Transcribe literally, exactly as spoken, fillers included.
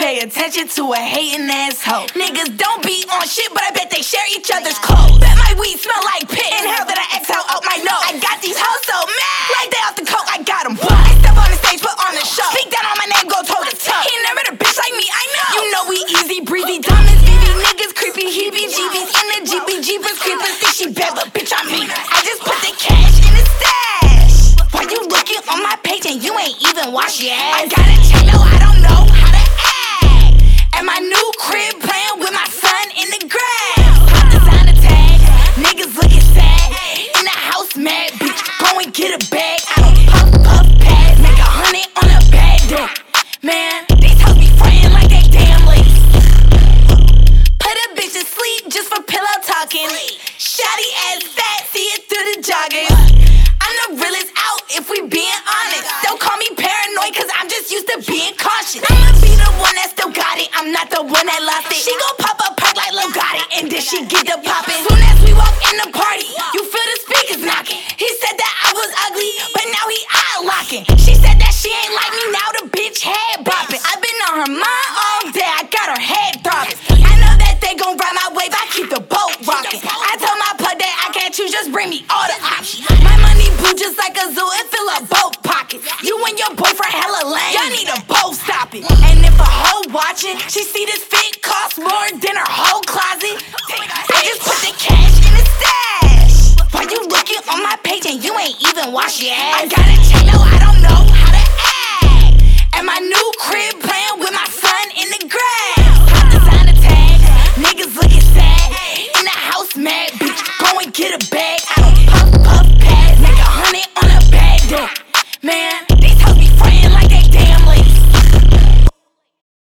pay attention to a hating asshole. Niggas don't be on shit, but I bet they share each other's clothes. Bet my weed smell like piss. Inhale that I exhale out my nose. I got these hoes so mad, like they off the coke, I got them. I step on the stage, put on the show. Speak down on my name, go toe to toe. He never met a bitch like me, I know. You know we easy breezy, diamonds, E V niggas creepy, heebie-jeebies in the G B Jeepers creepers. Think she bad, but bitch I'm me. I just put the cash in the stash. Why you looking on my page and you ain't even wash your ass? I got a check, no, I don't know how to act. At my new crib, playing with my son in the grass. Pop designer tags, niggas looking sad. In the house, mad bitch, go and get a bag. I don't puff, puff, pass, make a hundred on a bad day. Man, these hoes be frontin' like they damn late. Put a bitch to sleep just for pillow talking. Shawty ass fat, see it through the joggers. I'm the realest out if we being honest. Don't call me paranoid cause I'm just used to being cautious. I'ma be the one that still got it, I'm not the one that lost it. She gon' pop a perk like Lil got it, and then she get the poppin'. Soon as we walk in the party, you feel the speakers knocking. He said that I was ugly, but now he eye locking. She said that she ain't like me, now the bitch head bopping. I been on her mind all day, I got her head throbbing. I know that they gon' ride my wave, I keep the boat rocking. I told my plug that I can't choose, just bring me all the options. My money blue just like a zoo, it fill up both pockets. You and your boyfriend hella lame, y'all need to both stop it. And if a hoe watching, she see this fit cost more than her whole closet. I just put the cash in the stash. Why you looking on my page and you ain't even wash your ass? I got a check, no, I don't know